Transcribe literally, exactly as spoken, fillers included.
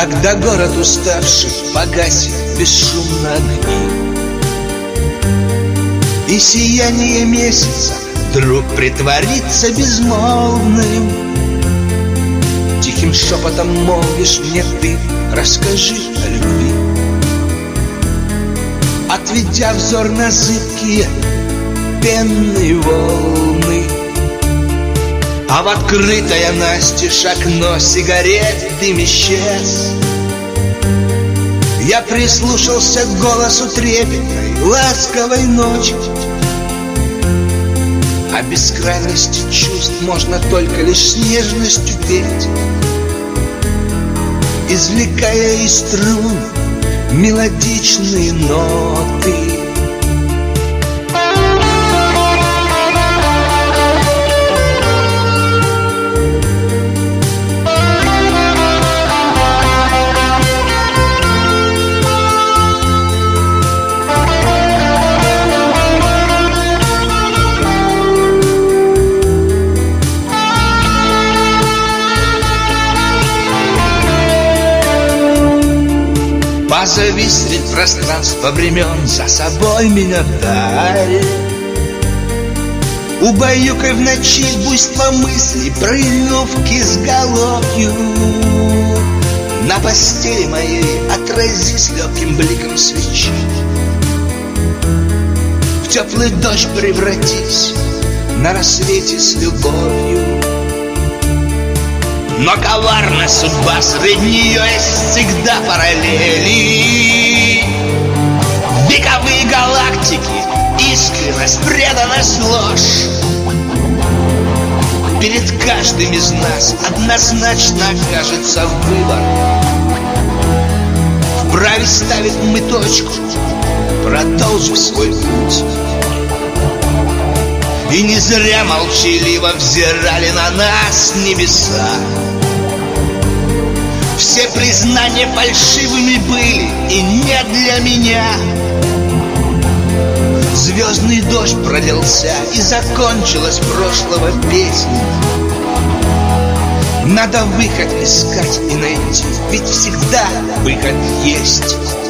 Когда город уставший погасит бесшумно огни, и сияние месяца вдруг притворится безмолвным, тихим шепотом молвишь мне ты: расскажи о любви. Отведя взор на зыбкие пенные волны, а в открытое настежь окно сигарет дым исчез, я прислушался к голосу трепетной, ласковой ночи. О бескрайности чувств можно только лишь с нежностью петь, извлекая из струн мелодичные ноты. Позови средь пространства времен за собой меня вдаль, убаюкай в ночи буйство мыслей, прильнув к изголовью. На постели моей отразись легким бликом свечи, в теплый дождь превратись на рассвете с любовью. Но коварна судьба, среди нее есть всегда параллели. Вековые галактики, искренность, преданность, ложь. Перед каждым из нас однозначно окажется выбор. Вправе ставить мы точку, продолжив свой путь. И не зря молчаливо взирали на нас небеса. Все признания фальшивыми были, и не для меня. Звездный дождь пролился, и закончилась прошлого песня. Надо выход искать и найти, ведь всегда выход есть.